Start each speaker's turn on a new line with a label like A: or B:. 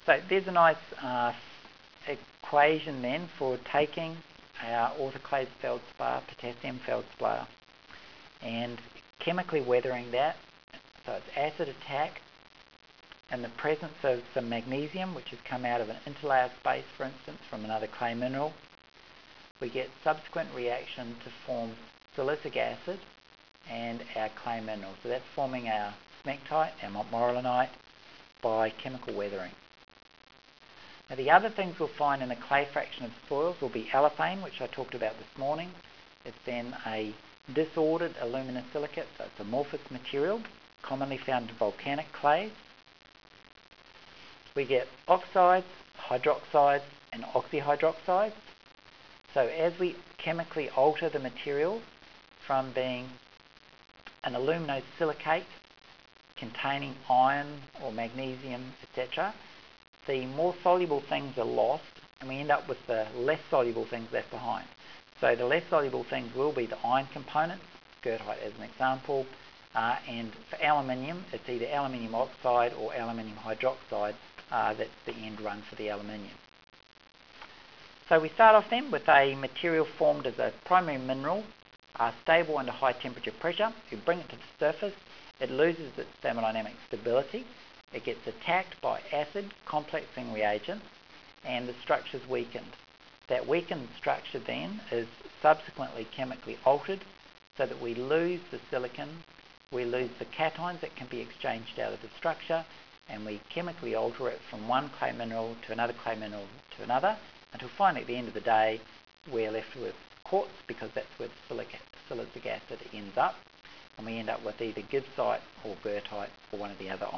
A: So there's a nice equation then for taking our autoclave feldspar, potassium feldspar, and chemically weathering that. So it's acid attack in the presence of some magnesium, which has come out of an interlayer space, for instance, from another clay mineral. We get subsequent reaction to form silicic acid and our clay mineral. So that's forming our smectite, our montmorillonite, by chemical weathering. Now the other things we'll find in the clay fraction of soils will be allophane, which I talked about this morning. It's then a disordered aluminosilicate, so it's amorphous material, commonly found in volcanic clays. We get oxides, hydroxides, and oxyhydroxides. So as we chemically alter the material from being an aluminosilicate containing iron or magnesium, etc., the more soluble things are lost and we end up with the less soluble things left behind. So the less soluble things will be the iron components, goethite as an example, and for aluminium it's either aluminium oxide or aluminium hydroxide. That's the end run for the aluminium. So we start off then with a material formed as a primary mineral, stable under high temperature pressure. We bring it to the surface, it loses its thermodynamic stability, it gets attacked by acid complexing reagents, and the structure is weakened. That weakened structure then is subsequently chemically altered so that we lose the silicon, we lose the cations that can be exchanged out of the structure, and we chemically alter it from one clay mineral to another clay mineral to another, until finally at the end of the day we're left with quartz, because that's where the silicic acid ends up, and we end up with either gibbsite or goethite or one of the other